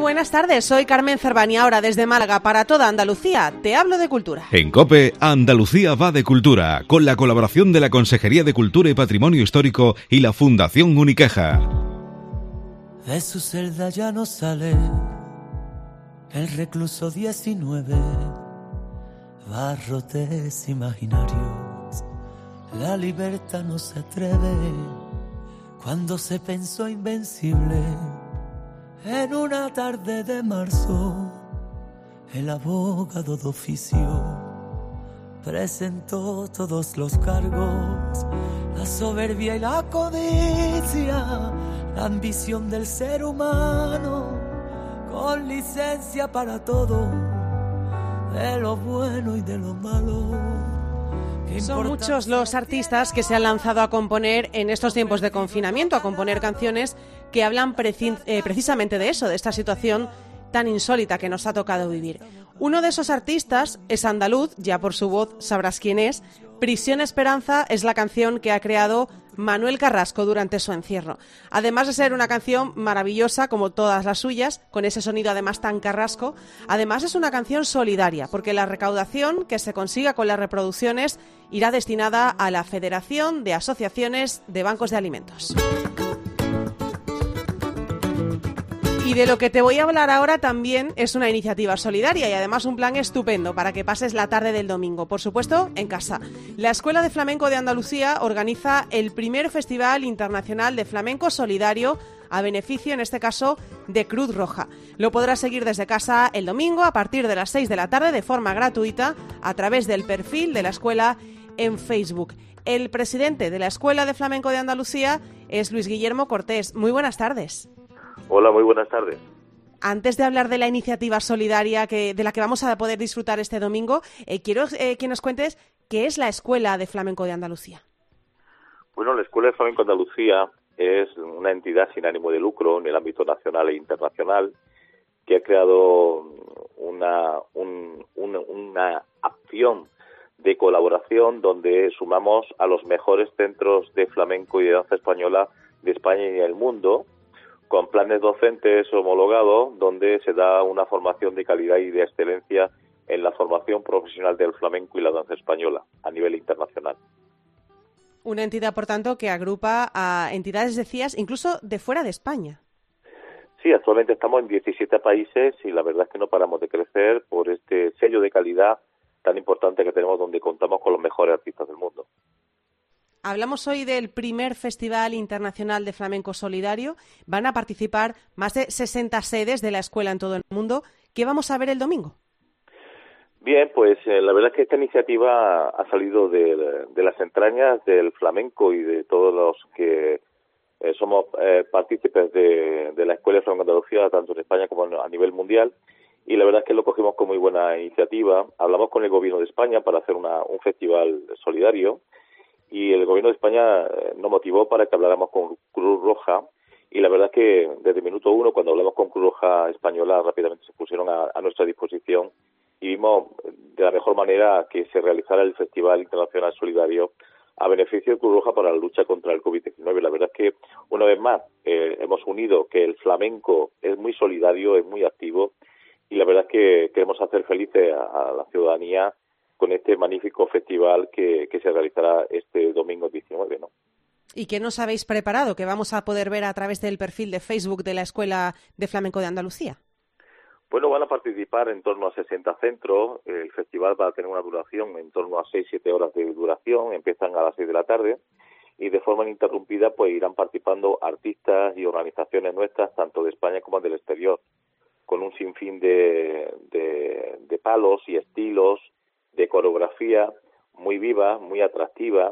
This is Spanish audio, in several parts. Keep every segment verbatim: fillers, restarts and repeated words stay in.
buenas tardes, soy Carmen Cervani, ahora desde Málaga para toda Andalucía, te hablo de cultura. En COPE, Andalucía va de cultura, con la colaboración de la Consejería de Cultura y Patrimonio Histórico y la Fundación Uniqueja. De su celda ya no sale el recluso diecinueve, barrotes imaginarios, la libertad no se atreve cuando se pensó invencible. En una tarde de marzo, el abogado de oficio presentó todos los cargos, la soberbia y la codicia, la ambición del ser humano, con licencia para todo, de lo bueno y de lo malo. Son muchos los artistas que se han lanzado a componer en estos tiempos de confinamiento, a componer canciones que hablan preci- eh, precisamente de eso, de esta situación tan insólita que nos ha tocado vivir. Uno de esos artistas es andaluz, ya por su voz sabrás quién es. Prisión Esperanza es la canción que ha creado Manuel Carrasco durante su encierro. Además de ser una canción maravillosa, como todas las suyas, con ese sonido además tan carrasco, además es una canción solidaria, porque la recaudación que se consiga con las reproducciones irá destinada a la Federación de Asociaciones de Bancos de Alimentos. Y de lo que te voy a hablar ahora también es una iniciativa solidaria y además un plan estupendo para que pases la tarde del domingo, por supuesto, en casa. La Escuela de Flamenco de Andalucía organiza el primer Festival Internacional de Flamenco Solidario a beneficio, en este caso, de Cruz Roja. Lo podrás seguir desde casa el domingo a partir de las seis de la tarde de forma gratuita a través del perfil de la escuela en Facebook. El presidente de la Escuela de Flamenco de Andalucía es Luis Guillermo Cortés. Muy buenas tardes. Hola, muy buenas tardes. Antes de hablar de la iniciativa solidaria que, de la que vamos a poder disfrutar este domingo, eh, quiero eh, que nos cuentes qué es la Escuela de Flamenco de Andalucía. Bueno, la Escuela de Flamenco de Andalucía es una entidad sin ánimo de lucro en el ámbito nacional e internacional que ha creado una, un, una, una acción de colaboración donde sumamos a los mejores centros de flamenco y de danza española de España y del mundo, con planes docentes homologados, donde se da una formación de calidad y de excelencia en la formación profesional del flamenco y la danza española a nivel internacional. Una entidad, por tanto, que agrupa a entidades, decías, incluso de fuera de España. Sí, actualmente estamos en diecisiete países y la verdad es que no paramos de crecer por este sello de calidad tan importante que tenemos, donde contamos con los mejores artistas del mundo. Hablamos hoy del primer Festival Internacional de Flamenco Solidario. Van a participar más de sesenta sedes de la escuela en todo el mundo. ¿Qué vamos a ver el domingo? Bien, pues eh, la verdad es que esta iniciativa ha salido de, de las entrañas del flamenco y de todos los que eh, somos eh, partícipes de, de la Escuela de Flamenco de Andalucía, tanto en España como a nivel mundial. Y la verdad es que lo cogimos con muy buena iniciativa. Hablamos con el Gobierno de España para hacer una, un festival solidario. Y el Gobierno de España nos motivó para que habláramos con Cruz Roja, y la verdad es que desde el minuto uno, cuando hablamos con Cruz Roja Española, rápidamente se pusieron a, a nuestra disposición y vimos de la mejor manera que se realizara el Festival Internacional Solidario a beneficio de Cruz Roja para la lucha contra el covid diecinueve. La verdad es que, una vez más, eh, hemos unido que el flamenco es muy solidario, es muy activo, y la verdad es que queremos hacer felices a, a la ciudadanía con este magnífico festival que, que se realizará este domingo diecinueve, ¿no? ¿Y qué nos habéis preparado, que vamos a poder ver a través del perfil de Facebook de la Escuela de Flamenco de Andalucía? Bueno, van a participar en torno a sesenta centros. El festival va a tener una duración en torno a seis siete horas de duración. Empiezan a las seis de la tarde y de forma ininterrumpida pues irán participando artistas y organizaciones nuestras, tanto de España como del exterior, con un sinfín de, de, de palos y estilos, de coreografía muy viva, muy atractiva,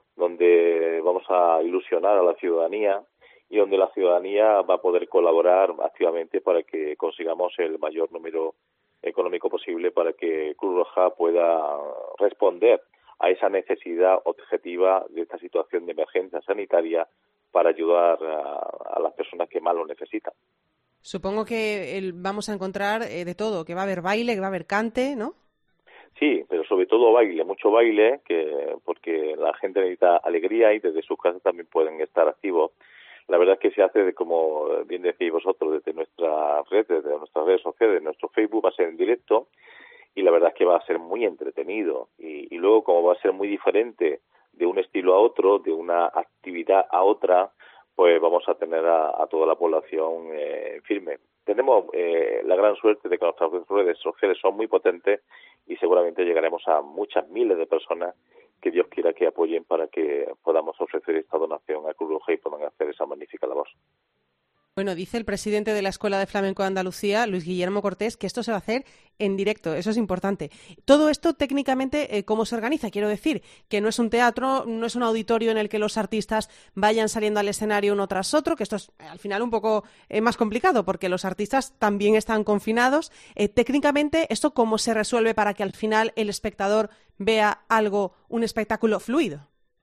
donde vamos a ilusionar a la ciudadanía y donde la ciudadanía va a poder colaborar activamente para que consigamos el mayor número económico posible para que Cruz Roja pueda responder a esa necesidad objetiva de esta situación de emergencia sanitaria para ayudar a, a las personas que más lo necesitan. Supongo que el, vamos a encontrar eh, de todo, que va a haber baile, que va a haber cante, ¿no? Sí, pero sobre todo baile, mucho baile, que porque la gente necesita alegría y desde sus casas también pueden estar activos. la verdad es que se hace, de, como bien decís vosotros, desde nuestras redes, desde nuestras redes sociales, nuestro Facebook va a ser en directo, y la verdad es que va a ser muy entretenido. Y, y luego, como va a ser muy diferente de un estilo a otro, de una actividad a otra, pues vamos a tener a, a toda la población eh, firme. Tenemos eh, la gran suerte de que nuestras redes sociales son muy potentes y seguramente llegaremos a muchas miles de personas que Dios quiera que apoyen para que podamos ofrecer esta donación a Cruz Roja y puedan hacer esa magnífica labor. Bueno, dice el presidente de la Escuela de Flamenco de Andalucía, Luis Guillermo Cortés, que esto se va a hacer en directo. Eso es importante. Todo esto, técnicamente, eh, ¿cómo se organiza? Quiero decir que no es un teatro, no es un auditorio en el que los artistas vayan saliendo al escenario uno tras otro, que esto es al final un poco eh, más complicado, porque los artistas también están confinados. Eh, técnicamente, ¿esto cómo se resuelve para que al final el espectador vea algo, un espectáculo fluido?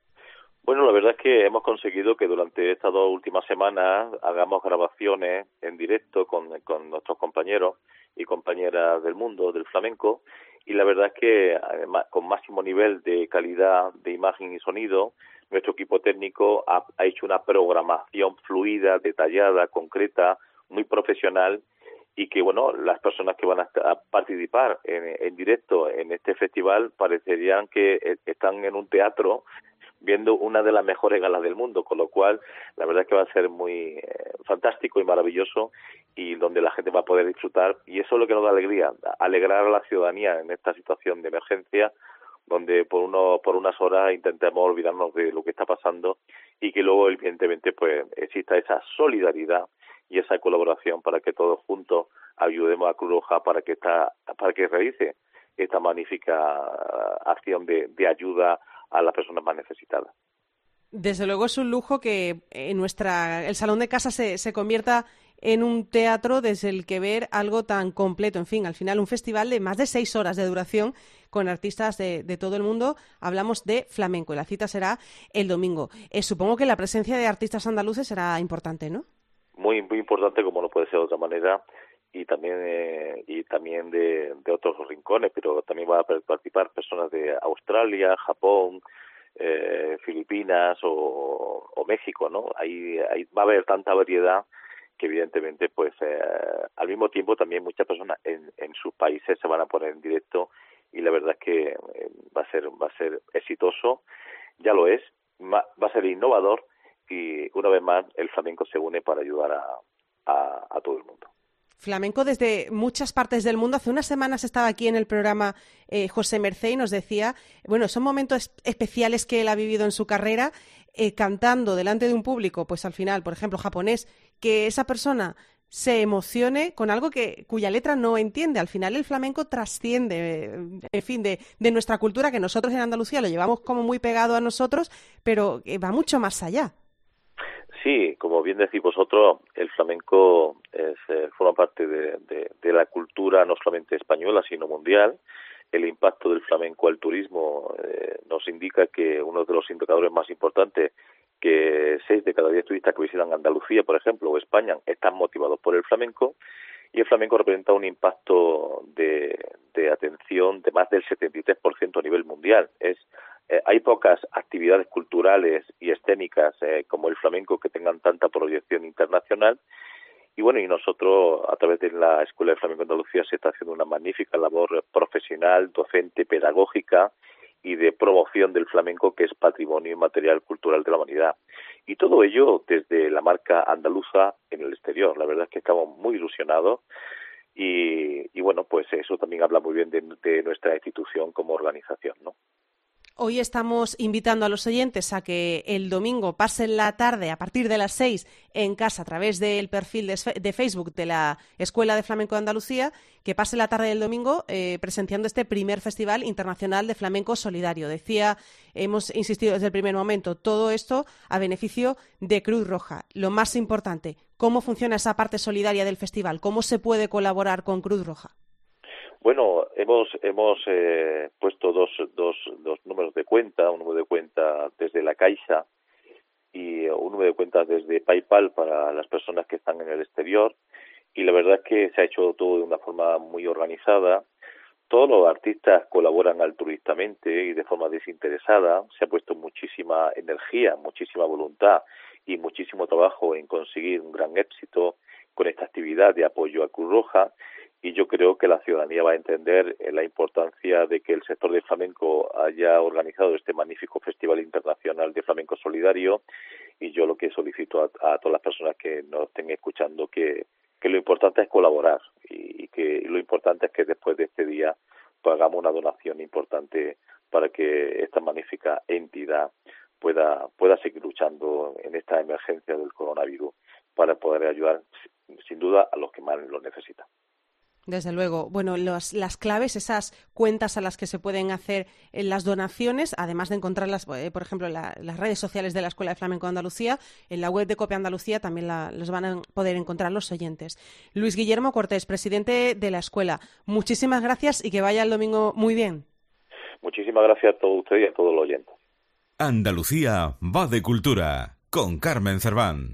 Bueno, la verdad es que hemos conseguido que durante estas dos últimas semanas hagamos grabaciones en directo con, con nuestros compañeros y compañeras del mundo del flamenco, y la verdad es que además, con máximo nivel de calidad de imagen y sonido, nuestro equipo técnico ha, ha hecho una programación fluida, detallada, concreta, muy profesional, y que, bueno, las personas que van a, a participar en, en directo en este festival parecerían que están en un teatro viendo una de las mejores galas del mundo, con lo cual la verdad es que va a ser muy eh, fantástico y maravilloso, y donde la gente va a poder disfrutar, y eso es lo que nos da alegría, alegrar a la ciudadanía en esta situación de emergencia, donde por uno, por unas horas intentemos olvidarnos de lo que está pasando, y que luego evidentemente pues exista esa solidaridad y esa colaboración para que todos juntos ayudemos a Cruz Roja para que esta, para que realice esta magnífica acción de, de ayuda a las personas más necesitadas. Desde luego es un lujo que en nuestra el salón de casa se, se convierta en un teatro desde el que ver algo tan completo. En fin, al final un festival de más de seis horas de duración con artistas de, de todo el mundo. Hablamos de flamenco y la cita será el domingo. Eh, supongo que la presencia de artistas andaluces será importante, ¿no? Muy, muy importante, como no puede ser de otra manera, y también eh, y también de, de otros rincones, pero también van a participar personas de Australia, Japón, eh, Filipinas o, o México, ¿no? Ahí, ahí va a haber tanta variedad que evidentemente, pues, eh, al mismo tiempo también muchas personas en, en sus países se van a poner en directo, y la verdad es que eh, va a ser va a ser exitoso, ya lo es, va, va a ser innovador, y una vez más el flamenco se une para ayudar a, a, a todo el mundo. Flamenco desde muchas partes del mundo. Hace unas semanas estaba aquí en el programa eh, José Mercé y nos decía, bueno, son momentos especiales que él ha vivido en su carrera, eh, cantando delante de un público, pues al final, por ejemplo, japonés, que esa persona se emocione con algo que cuya letra no entiende. Al final el flamenco trasciende, en fin, de, de nuestra cultura, que nosotros en Andalucía lo llevamos como muy pegado a nosotros, pero eh, va mucho más allá. Sí, como bien decís vosotros, el flamenco es, eh, forma parte de, de, de la cultura no solamente española, sino mundial. El impacto del flamenco al turismo eh, nos indica que uno de los indicadores más importantes, que seis de cada diez turistas que visitan Andalucía, por ejemplo, o España, están motivados por el flamenco, y el flamenco representa un impacto de, de atención de más del setenta y tres por ciento a nivel mundial. Es Eh, hay pocas actividades culturales y escénicas eh, como el flamenco que tengan tanta proyección internacional, y bueno, y nosotros a través de la Escuela de Flamenco de Andalucía se está haciendo una magnífica labor profesional, docente, pedagógica y de promoción del flamenco, que es patrimonio inmaterial cultural de la humanidad, y todo ello desde la marca andaluza en el exterior. La verdad es que estamos muy ilusionados, y, y bueno, pues eso también habla muy bien de, de nuestra institución como organización, ¿no? Hoy estamos invitando a los oyentes a que el domingo pasen la tarde a partir de las seis en casa a través del perfil de, de Facebook de la Escuela de Flamenco de Andalucía, que pasen la tarde del domingo eh, presenciando este primer Festival Internacional de Flamenco Solidario. Decía, hemos insistido desde el primer momento, todo esto a beneficio de Cruz Roja. Lo más importante, ¿cómo funciona esa parte solidaria del festival? ¿Cómo se puede colaborar con Cruz Roja? Bueno, hemos hemos eh, puesto dos, dos, dos números de cuenta, un número de cuenta desde la Caixa y un número de cuenta desde PayPal para las personas que están en el exterior, y la verdad es que se ha hecho todo de una forma muy organizada. Todos los artistas colaboran altruistamente y de forma desinteresada. Se ha puesto muchísima energía, muchísima voluntad y muchísimo trabajo en conseguir un gran éxito con esta actividad de apoyo a Cruz Roja, y yo creo que la ciudadanía va a entender la importancia de que el sector del flamenco haya organizado este magnífico Festival Internacional de Flamenco Solidario, y yo lo que solicito a, a todas las personas que nos estén escuchando que, que lo importante es colaborar y, y que y lo importante es que después de este día pues, hagamos una donación importante para que esta magnífica entidad pueda pueda seguir luchando en esta emergencia del coronavirus para poder ayudar sin duda a los que más lo necesitan. Desde luego. Bueno, los, las claves, esas cuentas a las que se pueden hacer eh, las donaciones, además de encontrarlas, eh, por ejemplo, en la, las redes sociales de la Escuela de Flamenco de Andalucía, en la web de Cope Andalucía también la, los van a poder encontrar los oyentes. Luis Guillermo Cortés, presidente de la Escuela, muchísimas gracias y que vaya el domingo muy bien. Muchísimas gracias a todos ustedes y a todos los oyentes. Andalucía va de cultura, con Carmen Cerván.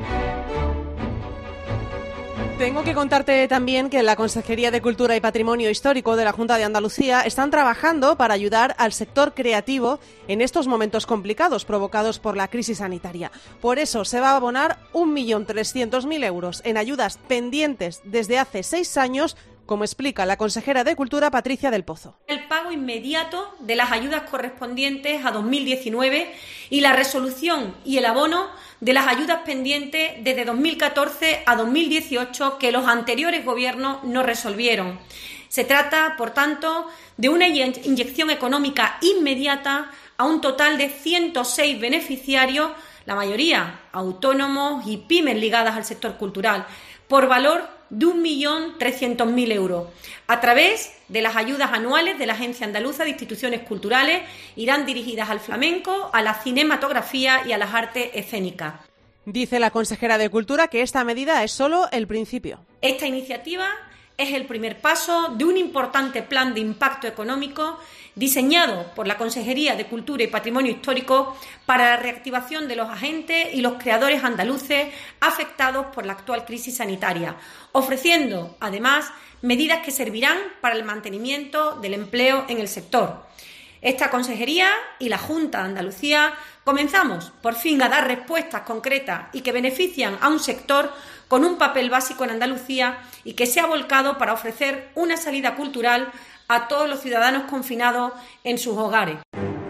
Tengo que contarte también que la Consejería de Cultura y Patrimonio Histórico de la Junta de Andalucía están trabajando para ayudar al sector creativo en estos momentos complicados provocados por la crisis sanitaria. Por eso se va a abonar un millón trescientos mil euros en ayudas pendientes desde hace seis años, como explica la consejera de Cultura, Patricia del Pozo. El pago inmediato de las ayudas correspondientes a dos mil diecinueve y la resolución y el abono de las ayudas pendientes desde dos mil catorce a dos mil dieciocho que los anteriores gobiernos no resolvieron. Se trata, por tanto, de una inyección económica inmediata a un total de ciento seis beneficiarios, la mayoría autónomos y pymes ligadas al sector cultural, por valor de un millón trescientos mil euros. A través de las ayudas anuales de la Agencia Andaluza de Instituciones Culturales irán dirigidas al flamenco, a la cinematografía y a las artes escénicas. Dice la consejera de Cultura que esta medida es solo el principio. Esta iniciativa es el primer paso de un importante plan de impacto económico diseñado por la Consejería de Cultura y Patrimonio Histórico para la reactivación de los agentes y los creadores andaluces afectados por la actual crisis sanitaria, ofreciendo, además, medidas que servirán para el mantenimiento del empleo en el sector. Esta Consejería y la Junta de Andalucía comenzamos, por fin, a dar respuestas concretas y que benefician a un sector con un papel básico en Andalucía y que se ha volcado para ofrecer una salida cultural a todos los ciudadanos confinados en sus hogares.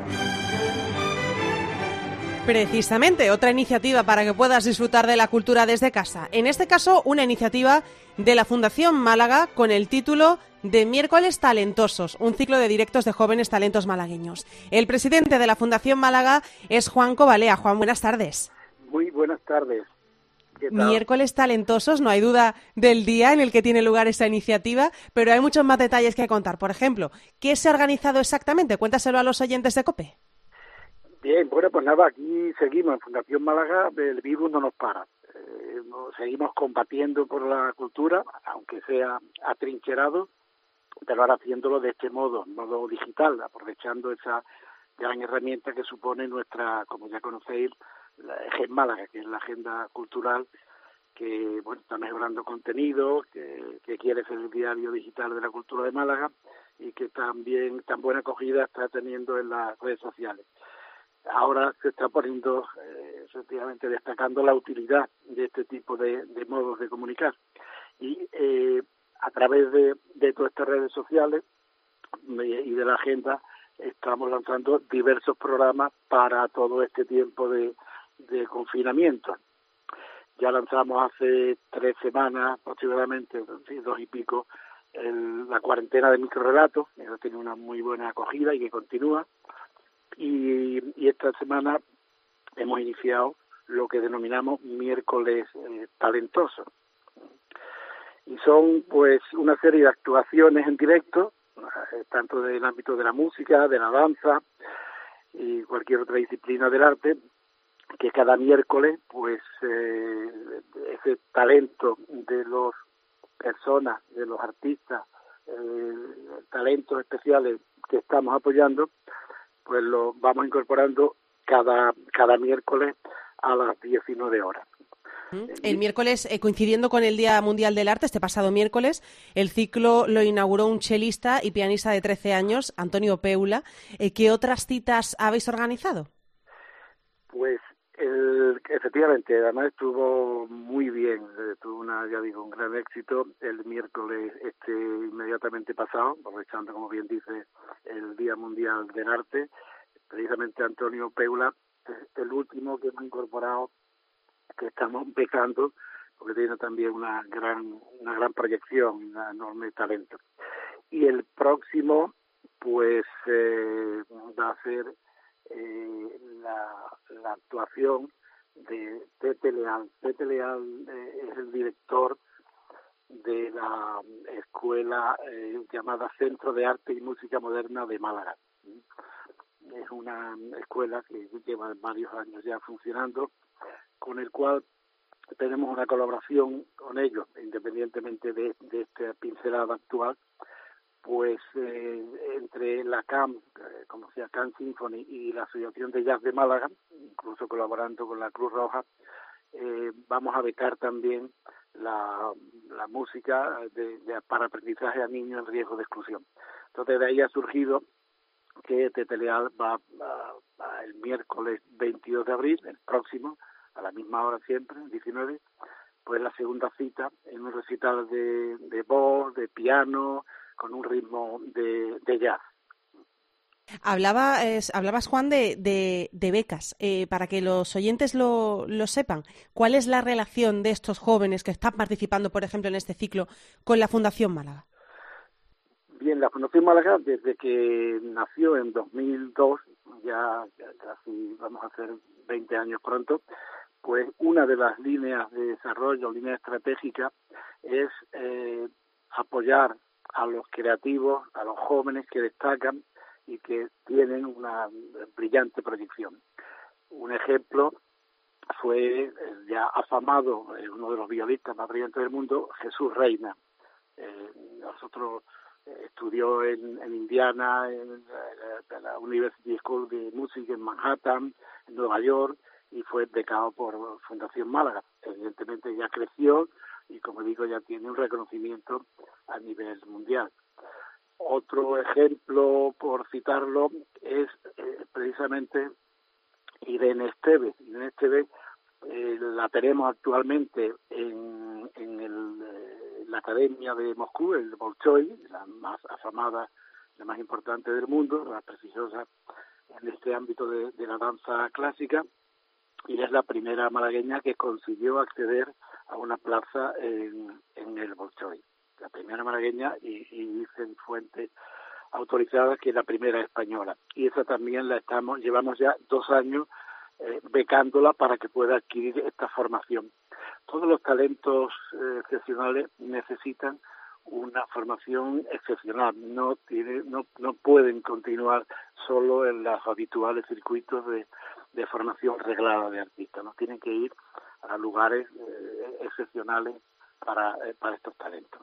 Precisamente, otra iniciativa para que puedas disfrutar de la cultura desde casa. En este caso, una iniciativa de la Fundación Málaga con el título de Miércoles Talentosos, un ciclo de directos de jóvenes talentos malagueños. El presidente de la Fundación Málaga es Juan Cobalea. Juan, buenas tardes. Muy buenas tardes. ¿Qué tal? Miércoles Talentosos, no hay duda del día en el que tiene lugar esta iniciativa, pero hay muchos más detalles que contar. Por ejemplo, ¿qué se ha organizado exactamente? Cuéntaselo a los oyentes de COPE. Bien, bueno, pues nada, aquí seguimos en Fundación Málaga, el virus no nos para. Eh, nos seguimos combatiendo por la cultura, aunque sea atrincherado, pero ahora haciéndolo de este modo, modo digital, aprovechando esa gran herramienta que supone nuestra, como ya conocéis, la E G E Málaga, que es la agenda cultural que bueno está mejorando contenido, que, que quiere ser el diario digital de la cultura de Málaga y que también tan buena acogida está teniendo en las redes sociales. Ahora se está poniendo, eh, efectivamente, destacando la utilidad de este tipo de, de modos de comunicar. Y eh, a través de, de todas estas redes sociales y de la agenda estamos lanzando diversos programas para todo este tiempo de, de confinamiento. Ya lanzamos hace tres semanas aproximadamente, sí, dos y pico, el, la cuarentena de microrelatos, que ha tenido una muy buena acogida y que continúa. Y, y esta semana hemos iniciado lo que denominamos miércoles eh, talentosos. Y son pues una serie de actuaciones en directo, eh, tanto del ámbito de la música, de la danza y cualquier otra disciplina del arte, que cada miércoles pues eh, ese talento de las personas, de los artistas, eh, talentos especiales que estamos apoyando, pues lo vamos incorporando cada cada miércoles a las diecinueve horas. El miércoles, eh, coincidiendo con el Día Mundial del Arte, este pasado miércoles, el ciclo lo inauguró un chelista y pianista de trece años, Antonio Peula. Eh, ¿Qué otras citas habéis organizado? Pues El, efectivamente, además estuvo muy bien, eh, tuvo una, ya digo, un gran éxito el miércoles este inmediatamente pasado, aprovechando, como bien dice, el Día Mundial del Arte. Precisamente Antonio Peula es el último que hemos incorporado, que estamos becando, porque tiene también una gran, una gran proyección, un enorme talento. Y el próximo, pues, eh, va a ser Eh, la, la actuación de Tete Leal. Tete Leal eh, es el director de la escuela eh, llamada Centro de Arte y Música Moderna de Málaga. Es una escuela que lleva varios años ya funcionando, con el cual tenemos una colaboración con ellos, independientemente de, de esta pincelada actual. Pues eh, entre la C A M, eh, como sea C A M Symphony, y la Asociación de Jazz de Málaga, incluso colaborando con la Cruz Roja, eh, vamos a becar también la, la música de, de, para aprendizaje a niños en riesgo de exclusión. Entonces de ahí ha surgido que Tete Leal va a, a el miércoles veintidós de abril, el próximo, a la misma hora siempre, diecinueve, pues la segunda cita en un recital de, de voz, de piano, con un ritmo de, de jazz. Hablaba, eh, hablabas, Juan, de, de, de becas. Eh, para que los oyentes lo, lo sepan, ¿cuál es la relación de estos jóvenes que están participando, por ejemplo, en este ciclo, con la Fundación Málaga? Bien, la Fundación Málaga, desde que nació en dos mil dos, ya, ya casi vamos a hacer veinte años pronto, pues una de las líneas de desarrollo, línea estratégica, es eh, apoyar a los creativos, a los jóvenes que destacan y que tienen una brillante proyección. Un ejemplo fue el ya afamado, eh, uno de los violinistas más brillantes del mundo, Jesús Reina. Eh, nosotros eh, estudió en, en Indiana, en la, la University School de Music en Manhattan, en Nueva York, y fue becado por Fundación Málaga. Evidentemente ya creció y, como digo, ya tiene un reconocimiento a nivel mundial. Otro ejemplo, por citarlo, es eh, precisamente Irene Esteve. Irene Esteve eh, la tenemos actualmente en, en el, eh, la Academia de Moscú, el Bolshoi, la más afamada, la más importante del mundo, la prestigiosa en este ámbito de, de la danza clásica, y es la primera malagueña que consiguió acceder a una plaza en, en el Bolshoi. La primera malagueña, y, y dicen fuentes autorizadas que es la primera española. Y esa también la estamos, llevamos ya dos años eh, becándola para que pueda adquirir esta formación. Todos los talentos eh, excepcionales necesitan una formación excepcional. No tiene, no, no pueden continuar solo en los habituales circuitos de, de formación reglada de artistas. No tienen que ir a lugares eh, excepcionales para, eh, para estos talentos.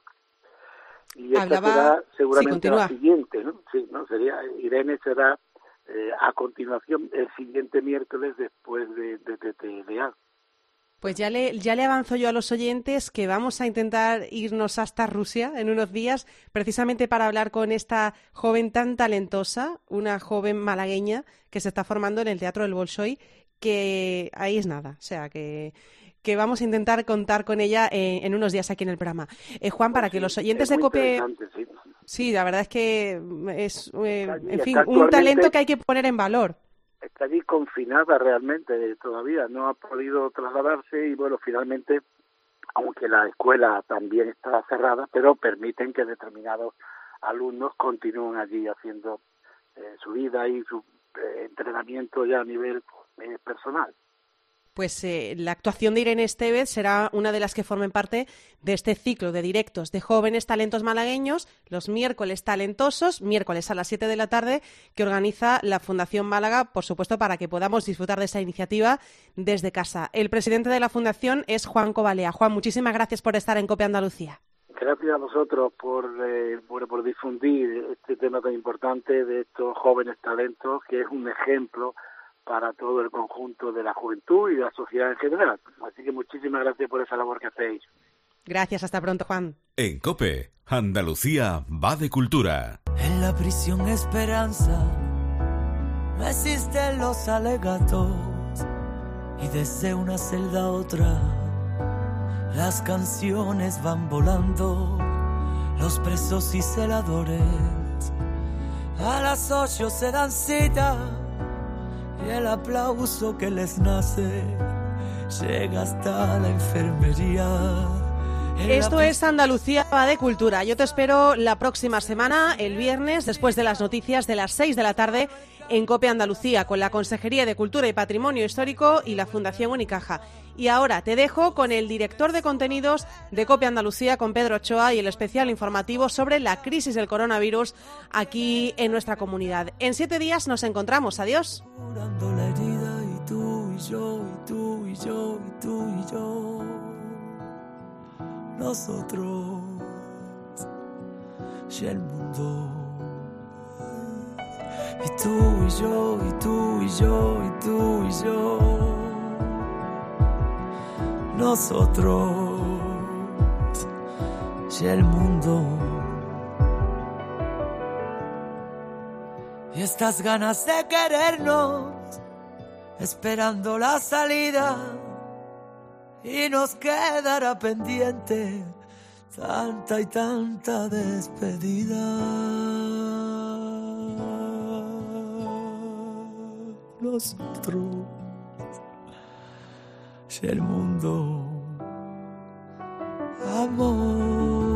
Y esta Hablaba... será seguramente sí, la siguiente, ¿no? Sí, ¿no? Sería, Irene será eh, a continuación el siguiente miércoles después de Tete Leal. Pues ya le, ya le avanzo yo a los oyentes que vamos a intentar irnos hasta Rusia en unos días, precisamente para hablar con esta joven tan talentosa, una joven malagueña que se está formando en el Teatro del Bolshoi, que ahí es nada, o sea que... que vamos a intentar contar con ella eh, en unos días aquí en el programa. Eh, Juan, para que los oyentes de COPE... Sí. sí, la verdad es que es, eh, allí, en fin, un talento que hay que poner en valor. Está allí confinada realmente todavía, no ha podido trasladarse y, bueno, finalmente, aunque la escuela también está cerrada, pero permiten que determinados alumnos continúen allí haciendo eh, su vida y su eh, entrenamiento ya a nivel eh, personal. Pues eh, la actuación de Irene Esteve será una de las que formen parte de este ciclo de directos de jóvenes talentos malagueños, los miércoles talentosos, miércoles a las siete de la tarde, que organiza la Fundación Málaga, por supuesto, para que podamos disfrutar de esa iniciativa desde casa. El presidente de la Fundación es Juan Cobalea. Juan, muchísimas gracias por estar en COPE Andalucía. Gracias a vosotros por, eh, bueno, por difundir este tema tan importante de estos jóvenes talentos, que es un ejemplo para todo el conjunto de la juventud y de la sociedad en general. Así que muchísimas gracias por esa labor que hacéis. Gracias, hasta pronto, Juan. En COPE, Andalucía va de cultura. En la prisión Esperanza no existen los alegatos y desde una celda a otra las canciones van volando, los presos y celadores a las ocho se dan cita y el aplauso que les nace llega hasta la enfermería. Esto es Andalucía va de Cultura. Yo te espero la próxima semana, el viernes, después de las noticias de las seis de la tarde en COPE Andalucía, con la Consejería de Cultura y Patrimonio Histórico y la Fundación Unicaja. Y ahora te dejo con el director de contenidos de COPE Andalucía, con Pedro Ochoa, y el especial informativo sobre la crisis del coronavirus aquí en nuestra comunidad. En siete días nos encontramos. Adiós. Curando la herida y tú y yo, y tú y yo, y tú y yo. Nosotros y el mundo. Y tú y yo, y tú y yo, y tú y yo. Nosotros y el mundo. Y estas ganas de querernos, esperando la salida, y nos quedará pendiente tanta y tanta despedida. Nosotros y el mundo, amor.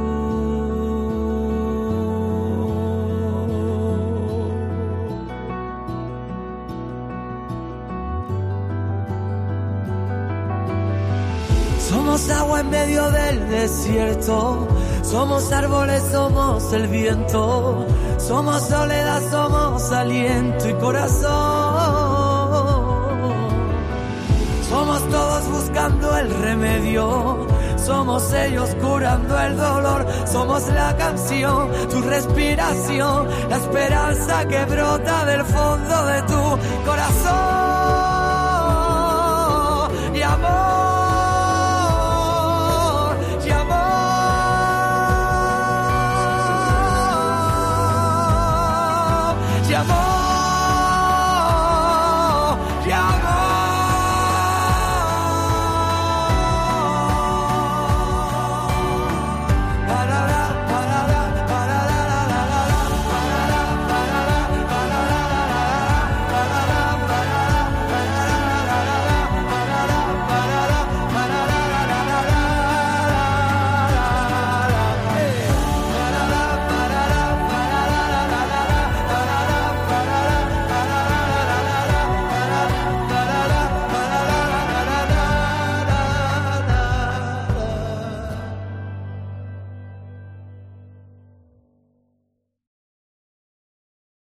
Somos agua en medio del desierto, somos árboles, somos el viento, somos soledad, somos aliento y corazón. Somos todos buscando el remedio, somos ellos curando el dolor, somos la canción, tu respiración, la esperanza que brota del fondo de tu corazón.